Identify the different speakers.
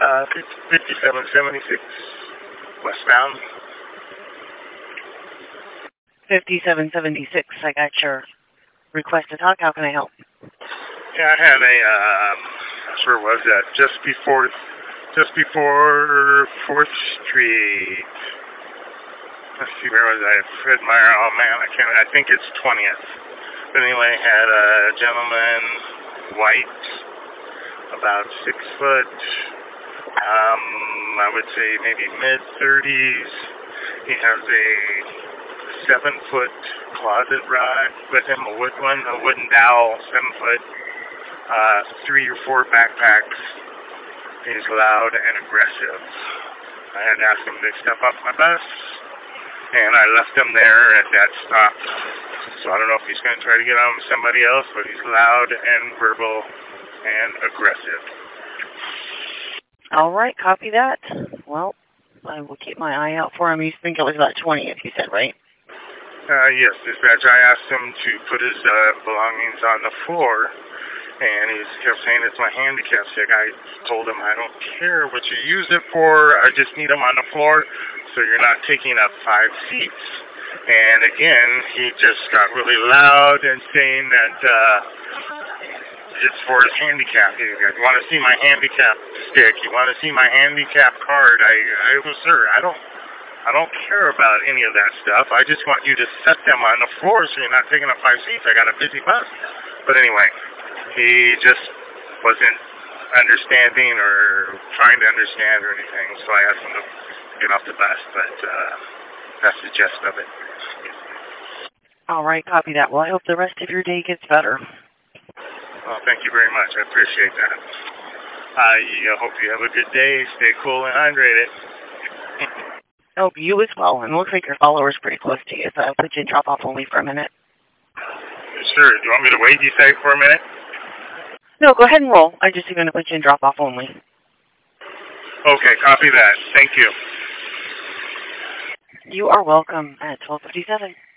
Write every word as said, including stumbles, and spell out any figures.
Speaker 1: Uh, fifty-seven seventy-six westbound.
Speaker 2: fifty-seven seventy-six, I got your request to talk. How can I help?
Speaker 1: Yeah, I had a, uh, where was that? Just before, just before fourth Street. Let's see, where was I? Fred Meyer, oh man, I can't, I think it's twentieth. But anyway, had a gentleman, white, about six foot, um, I would say maybe mid-thirties. He has a seven-foot closet rod with him, a wood one, a wooden dowel, seven-foot, uh, three or four backpacks. He's loud and aggressive. I had asked him to step off my bus, and I left him there at that stop. So I don't know if he's going to try to get on with somebody else, but he's loud and verbal and aggressive.
Speaker 2: All right, copy that. Well, I will keep my eye out for him. You think it was about twentieth, you said, right?
Speaker 1: Uh, yes, dispatch. I asked him to put his uh, belongings on the floor, and he kept saying it's my handicap stick. I told him I don't care what you use it for. I just need them on the floor so you're not taking up five seats. And again, he just got really loud and saying that uh, it's for his handicap. You want to see my handicap stick? You want to see my handicap card? I, I was, sir, I don't. I don't care about any of that stuff. I just want you to set them on the floor so you're not taking up five seats. I got a busy bus. But anyway, he just wasn't understanding or trying to understand or anything. So I asked him to get off the bus. But uh, that's the gist of it.
Speaker 2: All right, copy that. Well, I hope the rest of your day gets better.
Speaker 1: Well, thank you very much. I appreciate that. I uh, hope you have a good day. Stay cool and hydrated.
Speaker 2: Oh, you as well. And it looks like your follower's pretty close to you, so I'll put you in drop-off only for a minute.
Speaker 1: Sure. Do you want me to wait, you say, for a minute?
Speaker 2: No, go ahead and roll. I'm just going to put you in drop-off only.
Speaker 1: Okay, copy that. Thank you.
Speaker 2: You are welcome at twelve fifty-seven.